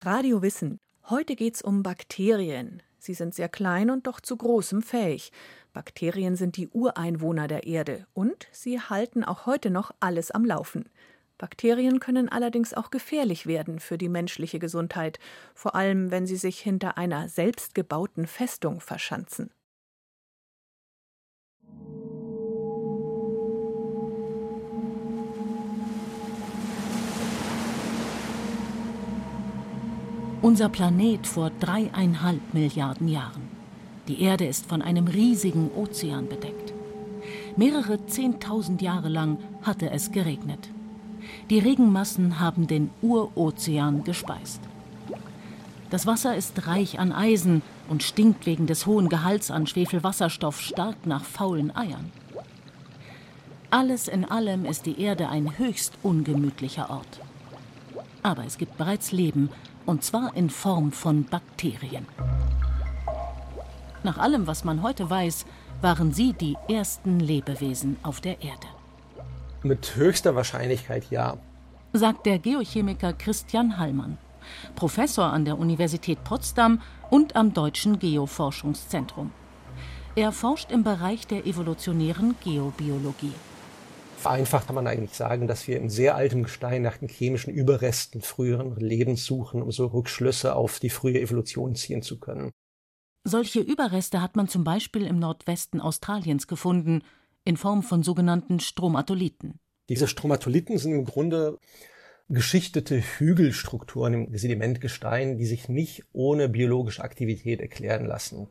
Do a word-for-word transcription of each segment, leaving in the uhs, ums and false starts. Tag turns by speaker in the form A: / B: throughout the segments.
A: Radio Wissen. Heute geht's um Bakterien. Sie sind sehr klein und doch zu Großem fähig. Bakterien sind die Ureinwohner der Erde und sie halten auch heute noch alles am Laufen. Bakterien können allerdings auch gefährlich werden für die menschliche Gesundheit, vor allem wenn sie sich hinter einer selbstgebauten Festung verschanzen.
B: Unser Planet vor dreieinhalb Milliarden Jahren. Die Erde ist von einem riesigen Ozean bedeckt. Mehrere Zehntausend Jahre lang hatte es geregnet. Die Regenmassen haben den Urozean gespeist. Das Wasser ist reich an Eisen und stinkt wegen des hohen Gehalts an Schwefelwasserstoff stark nach faulen Eiern. Alles in allem ist die Erde ein höchst ungemütlicher Ort. Aber es gibt bereits Leben, und zwar in Form von Bakterien. Nach allem, was man heute weiß, waren sie die ersten Lebewesen auf der Erde.
C: Mit höchster Wahrscheinlichkeit ja,
B: sagt der Geochemiker Christian Hallmann, Professor an der Universität Potsdam und am Deutschen Geoforschungszentrum. Er forscht im Bereich der evolutionären Geobiologie.
C: Vereinfacht kann man eigentlich sagen, dass wir in sehr altem Gestein nach den chemischen Überresten früheren Lebens suchen, um so Rückschlüsse auf die frühe Evolution ziehen zu können.
B: Solche Überreste hat man zum Beispiel im Nordwesten Australiens gefunden, in Form von sogenannten Stromatolithen.
C: Diese Stromatolithen sind im Grunde geschichtete Hügelstrukturen im Sedimentgestein, die sich nicht ohne biologische Aktivität erklären lassen.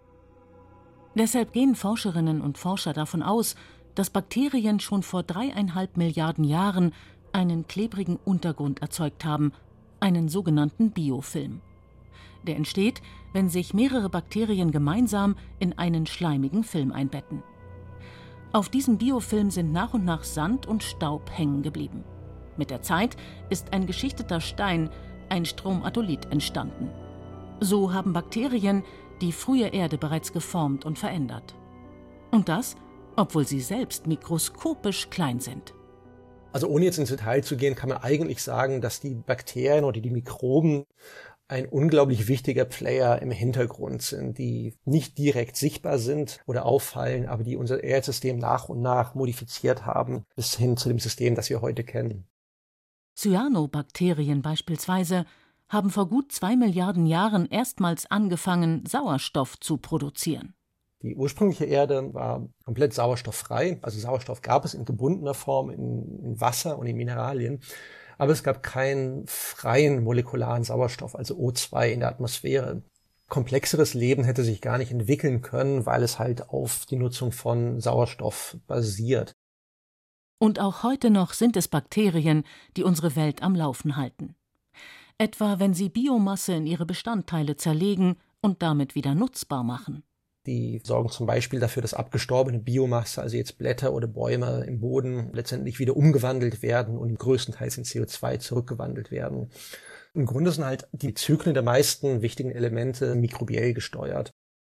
B: Deshalb gehen Forscherinnen und Forscher davon aus, dass Bakterien schon vor dreieinhalb Milliarden Jahren einen klebrigen Untergrund erzeugt haben, einen sogenannten Biofilm. Der entsteht, wenn sich mehrere Bakterien gemeinsam in einen schleimigen Film einbetten. Auf diesem Biofilm sind nach und nach Sand und Staub hängen geblieben. Mit der Zeit ist ein geschichteter Stein, ein Stromatolith, entstanden. So haben Bakterien die frühe Erde bereits geformt und verändert. Und das, obwohl sie selbst mikroskopisch klein sind.
C: Also ohne jetzt ins Detail zu gehen, kann man eigentlich sagen, dass die Bakterien oder die Mikroben ein unglaublich wichtiger Player im Hintergrund sind, die nicht direkt sichtbar sind oder auffallen, aber die unser Erdsystem nach und nach modifiziert haben, bis hin zu dem System, das wir heute kennen.
B: Cyanobakterien beispielsweise haben vor gut zwei Milliarden Jahren erstmals angefangen, Sauerstoff zu produzieren.
C: Die ursprüngliche Erde war komplett sauerstofffrei, also Sauerstoff gab es in gebundener Form in, in Wasser und in Mineralien, aber es gab keinen freien molekularen Sauerstoff, also O zwei in der Atmosphäre. Komplexeres Leben hätte sich gar nicht entwickeln können, weil es halt auf die Nutzung von Sauerstoff basiert.
B: Und auch heute noch sind es Bakterien, die unsere Welt am Laufen halten. Etwa wenn sie Biomasse in ihre Bestandteile zerlegen und damit wieder nutzbar machen.
C: Die sorgen zum Beispiel dafür, dass abgestorbene Biomasse, also jetzt Blätter oder Bäume im Boden, letztendlich wieder umgewandelt werden und größtenteils in C O zwei zurückgewandelt werden. Im Grunde sind halt die Zyklen der meisten wichtigen Elemente mikrobiell gesteuert.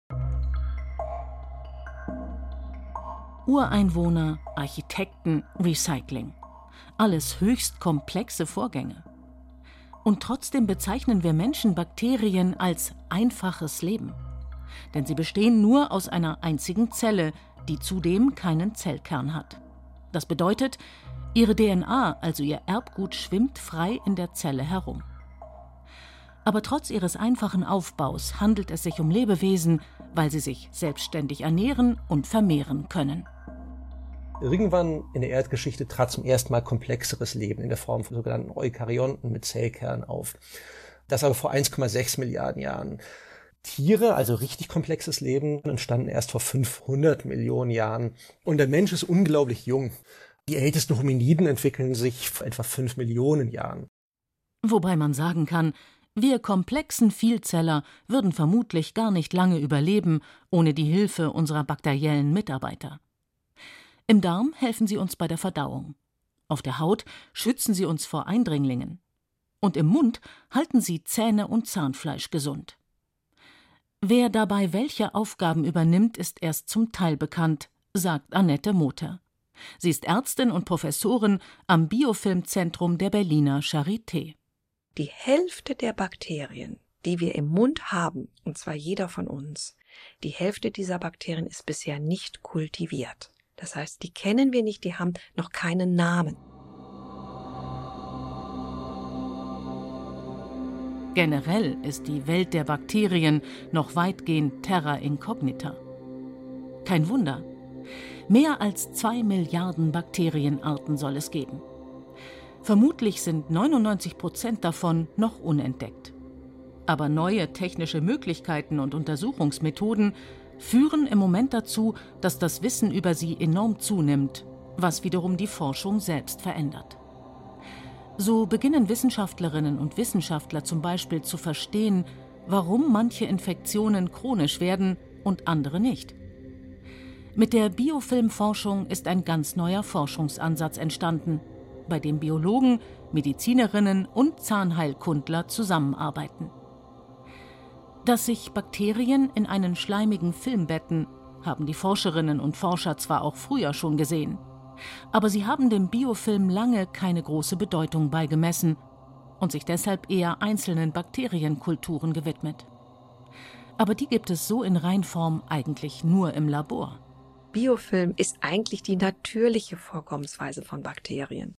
B: Ureinwohner, Architekten, Recycling. Alles höchst komplexe Vorgänge. Und trotzdem bezeichnen wir Menschen Bakterien als einfaches Leben. Denn sie bestehen nur aus einer einzigen Zelle, die zudem keinen Zellkern hat. Das bedeutet, ihre D N A, also ihr Erbgut, schwimmt frei in der Zelle herum. Aber trotz ihres einfachen Aufbaus handelt es sich um Lebewesen, weil sie sich selbstständig ernähren und vermehren können.
C: Irgendwann in der Erdgeschichte trat zum ersten Mal komplexeres Leben in der Form von sogenannten Eukaryonten mit Zellkern auf. Das aber vor eins Komma sechs Milliarden Jahren. Tiere, also richtig komplexes Leben, entstanden erst vor fünfhundert Millionen Jahren. Und der Mensch ist unglaublich jung. Die ältesten Hominiden entwickeln sich vor etwa fünf Millionen Jahren.
B: Wobei man sagen kann, wir komplexen Vielzeller würden vermutlich gar nicht lange überleben, ohne die Hilfe unserer bakteriellen Mitarbeiter. Im Darm helfen sie uns bei der Verdauung. Auf der Haut schützen sie uns vor Eindringlingen. Und im Mund halten sie Zähne und Zahnfleisch gesund. Wer dabei welche Aufgaben übernimmt, ist erst zum Teil bekannt, sagt Annette Moter. Sie ist Ärztin und Professorin am Biofilmzentrum der Berliner Charité.
D: Die Hälfte der Bakterien, die wir im Mund haben, und zwar jeder von uns, die Hälfte dieser Bakterien ist bisher nicht kultiviert. Das heißt, die kennen wir nicht, die haben noch keinen Namen.
B: Generell ist die Welt der Bakterien noch weitgehend terra incognita. Kein Wunder. Mehr als zwei Milliarden Bakterienarten soll es geben. Vermutlich sind neunundneunzig Prozent davon noch unentdeckt. Aber neue technische Möglichkeiten und Untersuchungsmethoden führen im Moment dazu, dass das Wissen über sie enorm zunimmt, was wiederum die Forschung selbst verändert. So beginnen Wissenschaftlerinnen und Wissenschaftler zum Beispiel zu verstehen, warum manche Infektionen chronisch werden und andere nicht. Mit der Biofilmforschung ist ein ganz neuer Forschungsansatz entstanden, bei dem Biologen, Medizinerinnen und Zahnheilkundler zusammenarbeiten. Dass sich Bakterien in einen schleimigen Film betten, haben die Forscherinnen und Forscher zwar auch früher schon gesehen, aber sie haben dem Biofilm lange keine große Bedeutung beigemessen und sich deshalb eher einzelnen Bakterienkulturen gewidmet. Aber die gibt es so in Reinform eigentlich nur im Labor.
D: Biofilm ist eigentlich die natürliche Vorkommensweise von Bakterien.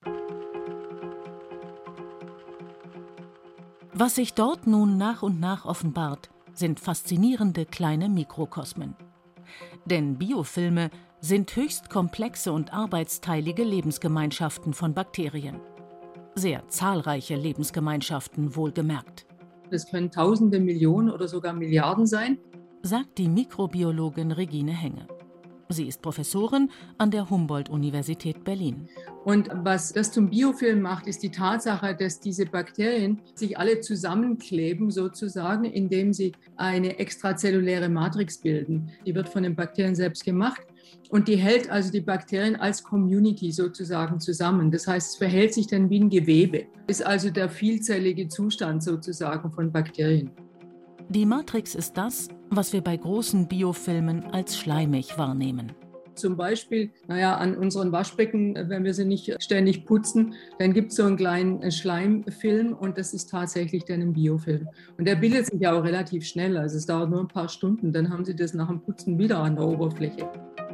B: Was sich dort nun nach und nach offenbart, sind faszinierende kleine Mikrokosmen. Denn Biofilme sind höchst komplexe und arbeitsteilige Lebensgemeinschaften von Bakterien. Sehr zahlreiche Lebensgemeinschaften wohlgemerkt.
E: Das können Tausende, Millionen oder sogar Milliarden sein,
B: sagt die Mikrobiologin Regine Henge. Sie ist Professorin an der Humboldt-Universität Berlin.
E: Und was das zum Biofilm macht, ist die Tatsache, dass diese Bakterien sich alle zusammenkleben, sozusagen, indem sie eine extrazelluläre Matrix bilden. Die wird von den Bakterien selbst gemacht und die hält also die Bakterien als Community sozusagen zusammen. Das heißt, es verhält sich dann wie ein Gewebe. Ist also der vielzellige Zustand sozusagen von Bakterien.
B: Die Matrix ist das, was wir bei großen Biofilmen als schleimig wahrnehmen.
E: Zum Beispiel, naja, an unseren Waschbecken, wenn wir sie nicht ständig putzen, dann gibt es so einen kleinen Schleimfilm und das ist tatsächlich dann ein Biofilm. Und der bildet sich ja auch relativ schnell, also es dauert nur ein paar Stunden, dann haben Sie das nach dem Putzen wieder an der Oberfläche.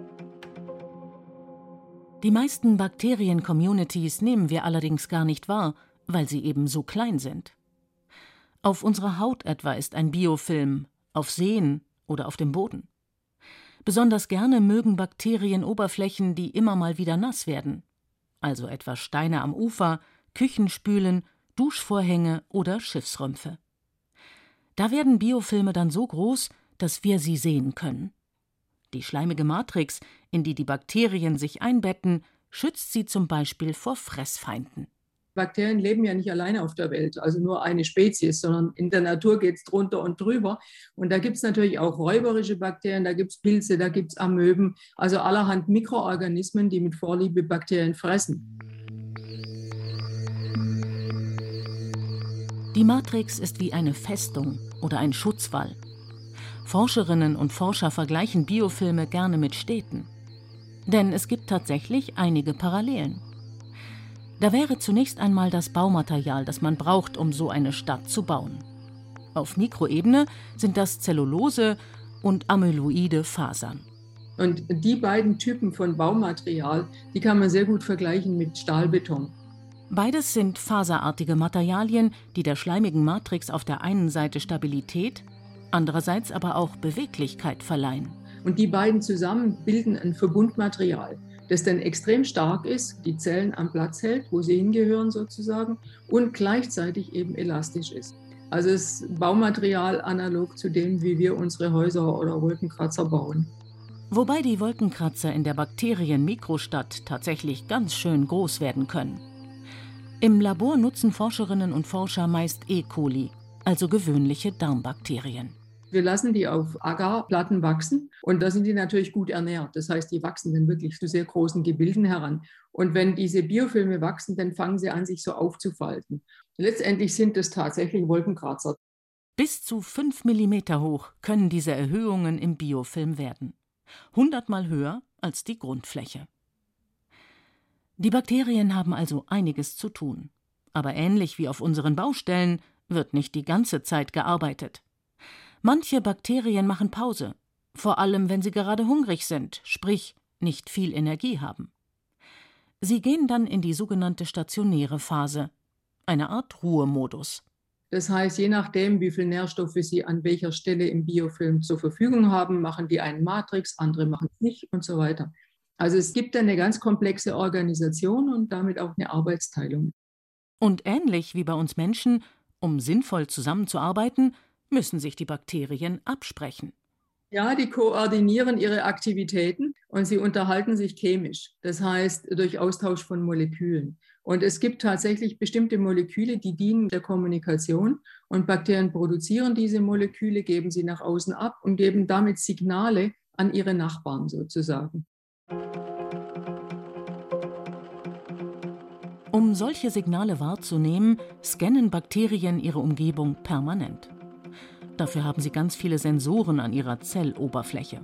B: Die meisten Bakterien-Communities nehmen wir allerdings gar nicht wahr, weil sie eben so klein sind. Auf unserer Haut etwa ist ein Biofilm, auf Seen oder auf dem Boden. Besonders gerne mögen Bakterien Oberflächen, die immer mal wieder nass werden, also etwa Steine am Ufer, Küchenspülen, Duschvorhänge oder Schiffsrümpfe. Da werden Biofilme dann so groß, dass wir sie sehen können. Die schleimige Matrix, in die die Bakterien sich einbetten, schützt sie zum Beispiel vor Fressfeinden.
E: Bakterien leben ja nicht alleine auf der Welt, also nur eine Spezies, sondern in der Natur geht es drunter und drüber. Und da gibt es natürlich auch räuberische Bakterien, da gibt es Pilze, da gibt es Amöben, also allerhand Mikroorganismen, die mit Vorliebe Bakterien fressen.
B: Die Matrix ist wie eine Festung oder ein Schutzwall. Forscherinnen und Forscher vergleichen Biofilme gerne mit Städten. Denn es gibt tatsächlich einige Parallelen. Da wäre zunächst einmal das Baumaterial, das man braucht, um so eine Stadt zu bauen. Auf Mikroebene sind das Zellulose und amyloide Fasern.
E: Und die beiden Typen von Baumaterial, die kann man sehr gut vergleichen mit Stahlbeton.
B: Beides sind faserartige Materialien, die der schleimigen Matrix auf der einen Seite Stabilität, andererseits aber auch Beweglichkeit verleihen.
E: Und die beiden zusammen bilden ein Verbundmaterial, das dann extrem stark ist, die Zellen am Platz hält, wo sie hingehören sozusagen, und gleichzeitig eben elastisch ist. Also es ist Baumaterial analog zu dem, wie wir unsere Häuser oder Wolkenkratzer bauen.
B: Wobei die Wolkenkratzer in der Bakterien-Mikrostadt tatsächlich ganz schön groß werden können. Im Labor nutzen Forscherinnen und Forscher meist E. coli, also gewöhnliche Darmbakterien.
E: Wir lassen die auf Agarplatten wachsen und da sind die natürlich gut ernährt. Das heißt, die wachsen dann wirklich zu sehr großen Gebilden heran. Und wenn diese Biofilme wachsen, dann fangen sie an, sich so aufzufalten. Letztendlich sind es tatsächlich Wolkenkratzer.
B: Bis zu fünf Millimeter hoch können diese Erhöhungen im Biofilm werden. Hundertmal höher als die Grundfläche. Die Bakterien haben also einiges zu tun. Aber ähnlich wie auf unseren Baustellen wird nicht die ganze Zeit gearbeitet. Manche Bakterien machen Pause, vor allem wenn sie gerade hungrig sind, sprich nicht viel Energie haben. Sie gehen dann in die sogenannte stationäre Phase, eine Art Ruhemodus.
E: Das heißt, je nachdem, wie viel Nährstoffe sie an welcher Stelle im Biofilm zur Verfügung haben, machen die einen Matrix, andere machen es nicht und so weiter. Also es gibt eine ganz komplexe Organisation und damit auch eine Arbeitsteilung.
B: Und ähnlich wie bei uns Menschen, um sinnvoll zusammenzuarbeiten, müssen sich die Bakterien absprechen.
E: Ja, die koordinieren ihre Aktivitäten und sie unterhalten sich chemisch, das heißt durch Austausch von Molekülen. Und es gibt tatsächlich bestimmte Moleküle, die dienen der Kommunikation und Bakterien produzieren diese Moleküle, geben sie nach außen ab und geben damit Signale an ihre Nachbarn sozusagen.
B: Um solche Signale wahrzunehmen, scannen Bakterien ihre Umgebung permanent. Dafür haben sie ganz viele Sensoren an ihrer Zelloberfläche.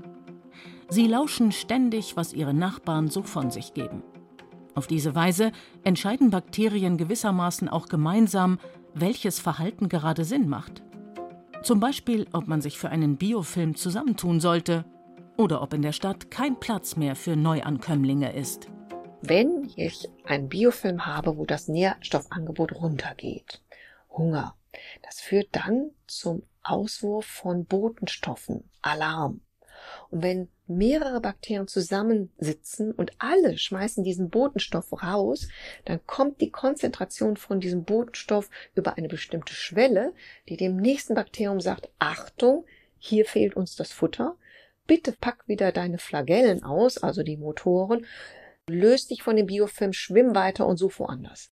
B: Sie lauschen ständig, was ihre Nachbarn so von sich geben. Auf diese Weise entscheiden Bakterien gewissermaßen auch gemeinsam, welches Verhalten gerade Sinn macht. Zum Beispiel, ob man sich für einen Biofilm zusammentun sollte oder ob in der Stadt kein Platz mehr für Neuankömmlinge ist.
D: Wenn ich einen Biofilm habe, wo das Nährstoffangebot runtergeht, Hunger, das führt dann zum Auswurf von Botenstoffen, Alarm. Und wenn mehrere Bakterien zusammensitzen und alle schmeißen diesen Botenstoff raus, dann kommt die Konzentration von diesem Botenstoff über eine bestimmte Schwelle, die dem nächsten Bakterium sagt, Achtung, hier fehlt uns das Futter, bitte pack wieder deine Flagellen aus, also die Motoren, löst dich von dem Biofilm, schwimm weiter und such woanders.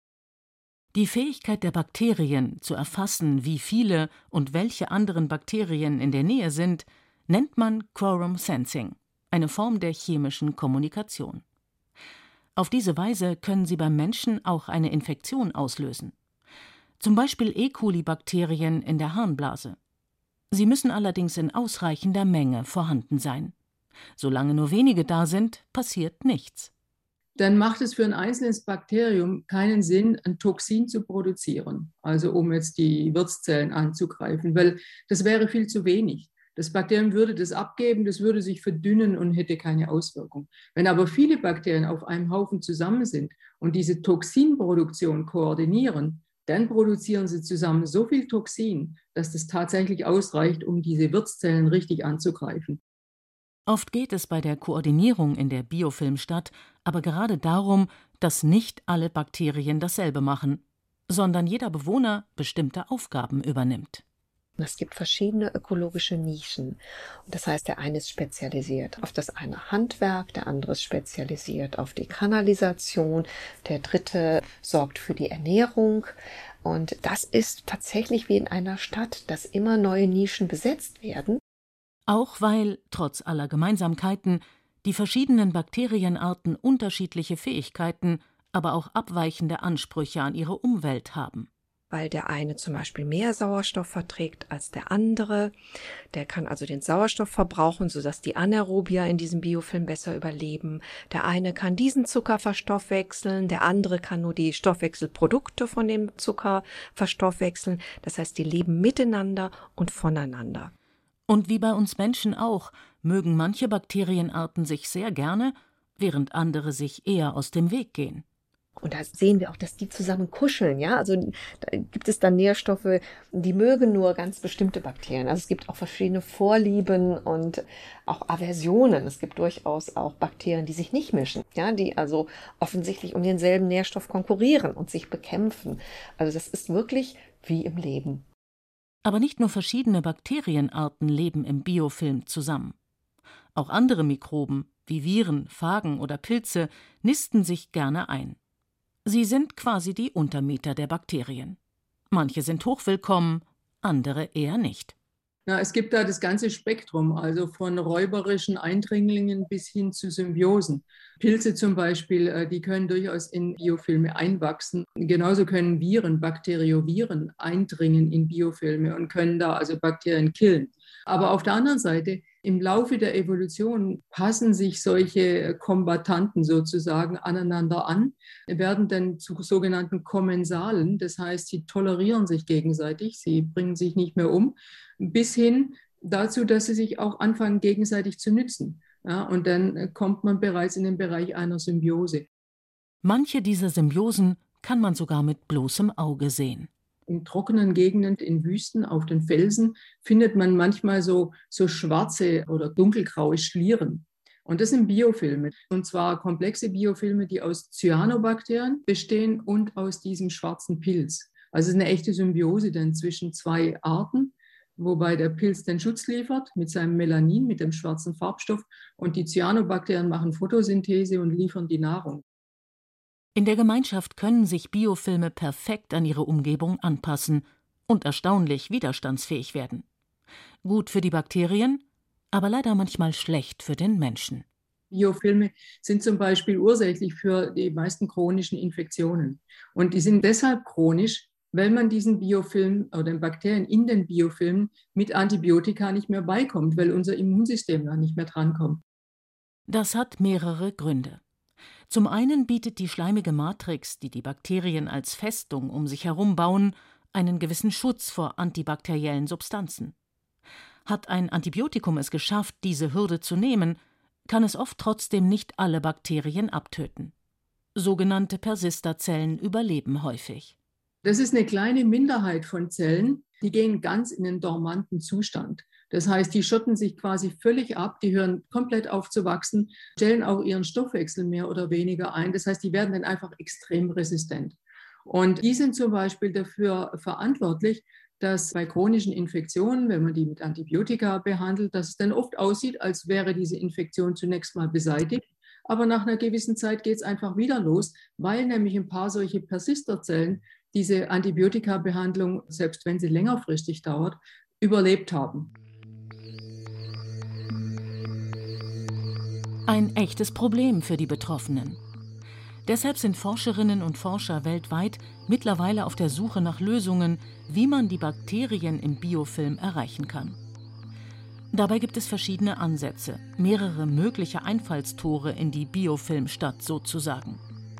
B: Die Fähigkeit der Bakterien zu erfassen, wie viele und welche anderen Bakterien in der Nähe sind, nennt man Quorum Sensing, eine Form der chemischen Kommunikation. Auf diese Weise können sie beim Menschen auch eine Infektion auslösen. Zum Beispiel E. coli-Bakterien in der Harnblase. Sie müssen allerdings in ausreichender Menge vorhanden sein. Solange nur wenige da sind, passiert nichts.
E: Dann macht es für ein einzelnes Bakterium keinen Sinn, ein Toxin zu produzieren, also um jetzt die Wirtszellen anzugreifen, weil das wäre viel zu wenig. Das Bakterium würde das abgeben, das würde sich verdünnen und hätte keine Auswirkung. Wenn aber viele Bakterien auf einem Haufen zusammen sind und diese Toxinproduktion koordinieren, dann produzieren sie zusammen so viel Toxin, dass das tatsächlich ausreicht, um diese Wirtszellen richtig anzugreifen.
B: Oft geht es bei der Koordinierung in der Biofilmstadt aber gerade darum, dass nicht alle Bakterien dasselbe machen, sondern jeder Bewohner bestimmte Aufgaben übernimmt.
D: Es gibt verschiedene ökologische Nischen. Das heißt, der eine ist spezialisiert auf das eine Handwerk, der andere ist spezialisiert auf die Kanalisation, der dritte sorgt für die Ernährung. Und das ist tatsächlich wie in einer Stadt, dass immer neue Nischen besetzt werden.
B: Auch weil, trotz aller Gemeinsamkeiten, die verschiedenen Bakterienarten unterschiedliche Fähigkeiten, aber auch abweichende Ansprüche an ihre Umwelt haben.
D: Weil der eine zum Beispiel mehr Sauerstoff verträgt als der andere. Der kann also den Sauerstoff verbrauchen, sodass die Anaerobier in diesem Biofilm besser überleben. Der eine kann diesen Zucker verstoffwechseln, der andere kann nur die Stoffwechselprodukte von dem Zucker verstoffwechseln. Das heißt, die leben miteinander und voneinander.
B: Und wie bei uns Menschen auch, mögen manche Bakterienarten sich sehr gerne, während andere sich eher aus dem Weg gehen.
D: Und da sehen wir auch, dass die zusammen kuscheln, ja. Also da gibt es dann Nährstoffe, die mögen nur ganz bestimmte Bakterien. Also es gibt auch verschiedene Vorlieben und auch Aversionen. Es gibt durchaus auch Bakterien, die sich nicht mischen, ja, die also offensichtlich um denselben Nährstoff konkurrieren und sich bekämpfen. Also das ist wirklich wie im Leben.
B: Aber nicht nur verschiedene Bakterienarten leben im Biofilm zusammen. Auch andere Mikroben, wie Viren, Phagen oder Pilze, nisten sich gerne ein. Sie sind quasi die Untermieter der Bakterien. Manche sind hochwillkommen, andere eher nicht.
E: Ja, es gibt da das ganze Spektrum, also von räuberischen Eindringlingen bis hin zu Symbiosen. Pilze zum Beispiel, die können durchaus in Biofilme einwachsen. Genauso können Viren, Bakterioviren eindringen in Biofilme und können da also Bakterien killen. Aber auf der anderen Seite Im Laufe der Evolution passen sich solche Kombattanten sozusagen aneinander an, werden dann zu sogenannten Kommensalen. Das heißt, sie tolerieren sich gegenseitig, sie bringen sich nicht mehr um, bis hin dazu, dass sie sich auch anfangen, gegenseitig zu nützen. Ja, und dann kommt man bereits in den Bereich einer Symbiose.
B: Manche dieser Symbiosen kann man sogar mit bloßem Auge sehen.
E: In trockenen Gegenden, in Wüsten, auf den Felsen findet man manchmal so, so schwarze oder dunkelgraue Schlieren. Und das sind Biofilme. Und zwar komplexe Biofilme, die aus Cyanobakterien bestehen und aus diesem schwarzen Pilz. Also es ist eine echte Symbiose dann zwischen zwei Arten, wobei der Pilz den Schutz liefert mit seinem Melanin, mit dem schwarzen Farbstoff. Und die Cyanobakterien machen Photosynthese und liefern die Nahrung.
B: In der Gemeinschaft können sich Biofilme perfekt an ihre Umgebung anpassen und erstaunlich widerstandsfähig werden. Gut für die Bakterien, aber leider manchmal schlecht für den Menschen.
E: Biofilme sind zum Beispiel ursächlich für die meisten chronischen Infektionen. Und die sind deshalb chronisch, weil man diesen Biofilm oder den Bakterien in den Biofilmen mit Antibiotika nicht mehr beikommt, weil unser Immunsystem da nicht mehr drankommt.
B: Das hat mehrere Gründe. Zum einen bietet die schleimige Matrix, die die Bakterien als Festung um sich herum bauen, einen gewissen Schutz vor antibakteriellen Substanzen. Hat ein Antibiotikum es geschafft, diese Hürde zu nehmen, kann es oft trotzdem nicht alle Bakterien abtöten. Sogenannte Persisterzellen überleben häufig.
E: Das ist eine kleine Minderheit von Zellen, die gehen ganz in den dormanten Zustand. Das heißt, die schotten sich quasi völlig ab, die hören komplett auf zu wachsen, stellen auch ihren Stoffwechsel mehr oder weniger ein. Das heißt, die werden dann einfach extrem resistent. Und die sind zum Beispiel dafür verantwortlich, dass bei chronischen Infektionen, wenn man die mit Antibiotika behandelt, dass es dann oft aussieht, als wäre diese Infektion zunächst mal beseitigt. Aber nach einer gewissen Zeit geht es einfach wieder los, weil nämlich ein paar solche Persisterzellen diese Antibiotika-Behandlung, selbst wenn sie längerfristig dauert, überlebt haben.
B: Ein echtes Problem für die Betroffenen. Deshalb sind Forscherinnen und Forscher weltweit mittlerweile auf der Suche nach Lösungen, wie man die Bakterien im Biofilm erreichen kann. Dabei gibt es verschiedene Ansätze, mehrere mögliche Einfallstore in die Biofilmstadt sozusagen.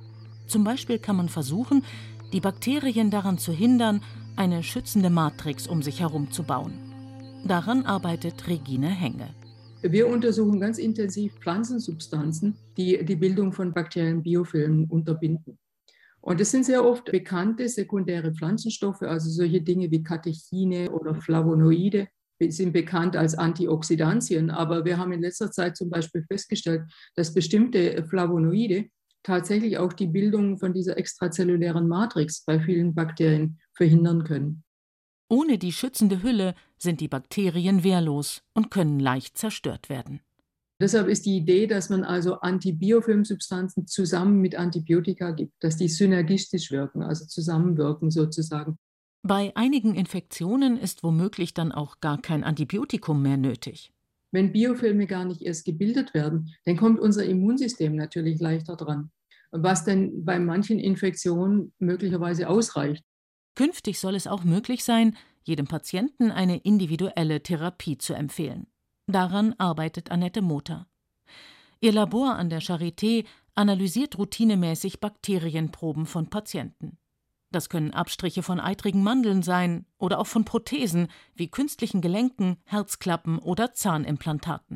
B: Zum Beispiel kann man versuchen, die Bakterien daran zu hindern, eine schützende Matrix um sich herum zu bauen. Daran arbeitet Regine Henge.
E: Wir untersuchen ganz intensiv Pflanzensubstanzen, die die Bildung von Bakterienbiofilmen unterbinden. Und es sind sehr oft bekannte sekundäre Pflanzenstoffe, also solche Dinge wie Katechine oder Flavonoide, sind bekannt als Antioxidantien. Aber wir haben in letzter Zeit zum Beispiel festgestellt, dass bestimmte Flavonoide tatsächlich auch die Bildung von dieser extrazellulären Matrix bei vielen Bakterien verhindern können.
B: Ohne die schützende Hülle sind die Bakterien wehrlos und können leicht zerstört werden.
E: Deshalb ist die Idee, dass man also Antibiofilmsubstanzen zusammen mit Antibiotika gibt, dass die synergistisch wirken, also zusammenwirken sozusagen.
B: Bei einigen Infektionen ist womöglich dann auch gar kein Antibiotikum mehr nötig.
E: Wenn Biofilme gar nicht erst gebildet werden, dann kommt unser Immunsystem natürlich leichter dran, was dann bei manchen Infektionen möglicherweise ausreicht.
B: Künftig soll es auch möglich sein, jedem Patienten eine individuelle Therapie zu empfehlen. Daran arbeitet Annette Mother. Ihr Labor an der Charité analysiert routinemäßig Bakterienproben von Patienten. Das können Abstriche von eitrigen Mandeln sein oder auch von Prothesen wie künstlichen Gelenken, Herzklappen oder Zahnimplantaten.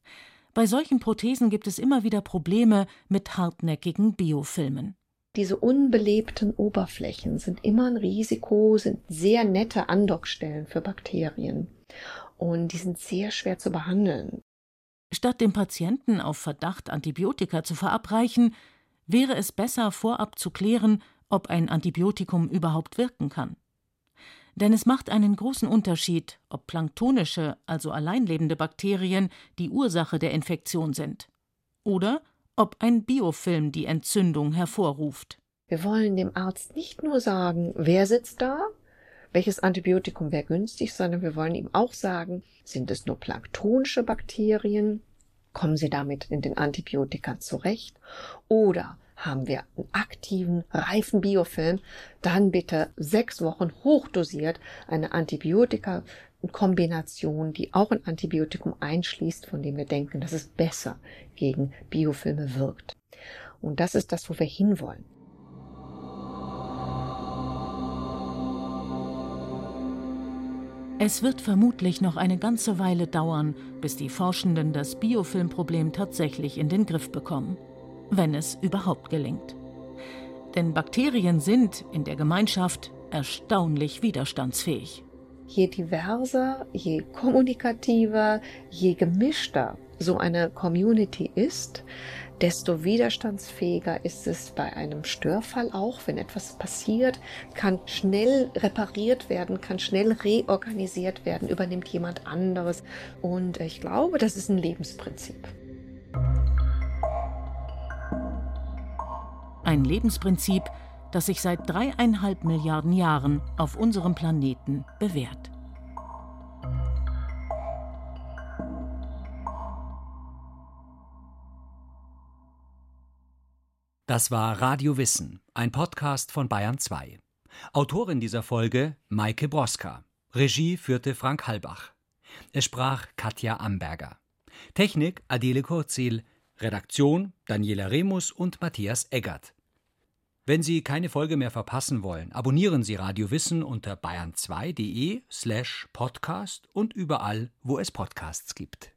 B: Bei solchen Prothesen gibt es immer wieder Probleme mit hartnäckigen Biofilmen.
D: Diese unbelebten Oberflächen sind immer ein Risiko, sind sehr nette Andockstellen für Bakterien. Und die sind sehr schwer zu behandeln.
B: Statt dem Patienten auf Verdacht Antibiotika zu verabreichen, wäre es besser, vorab zu klären, ob ein Antibiotikum überhaupt wirken kann. Denn es macht einen großen Unterschied, ob planktonische, also alleinlebende Bakterien die Ursache der Infektion sind oder ob ein Biofilm die Entzündung hervorruft.
D: Wir wollen dem Arzt nicht nur sagen, wer sitzt da, welches Antibiotikum wäre günstig, sondern wir wollen ihm auch sagen, sind es nur planktonische Bakterien, kommen sie damit in den Antibiotika zurecht oder haben wir einen aktiven, reifen Biofilm, dann bitte sechs Wochen hochdosiert eine Antibiotika-Kombination, die auch ein Antibiotikum einschließt, von dem wir denken, dass es besser gegen Biofilme wirkt. Und das ist das, wo wir hinwollen.
B: Es wird vermutlich noch eine ganze Weile dauern, bis die Forschenden das Biofilmproblem tatsächlich in den Griff bekommen. Wenn es überhaupt gelingt. Denn Bakterien sind in der Gemeinschaft erstaunlich widerstandsfähig.
D: Je diverser, je kommunikativer, je gemischter so eine Community ist, desto widerstandsfähiger ist es bei einem Störfall auch. Wenn etwas passiert, kann schnell repariert werden, kann schnell reorganisiert werden, übernimmt jemand anderes. Und ich glaube, das ist ein Lebensprinzip.
B: Ein Lebensprinzip, das sich seit dreieinhalb Milliarden Jahren auf unserem Planeten bewährt.
F: Das war Radio Wissen, ein Podcast von Bayern zwei. Autorin dieser Folge Maike Broska. Regie führte Frank Halbach. Es sprach Katja Amberger. Technik Adele Kurzil. Redaktion Daniela Remus und Matthias Eggert. Wenn Sie keine Folge mehr verpassen wollen, abonnieren Sie Radio Wissen unter bayern zwei punkt de slash podcast und überall, wo es Podcasts gibt.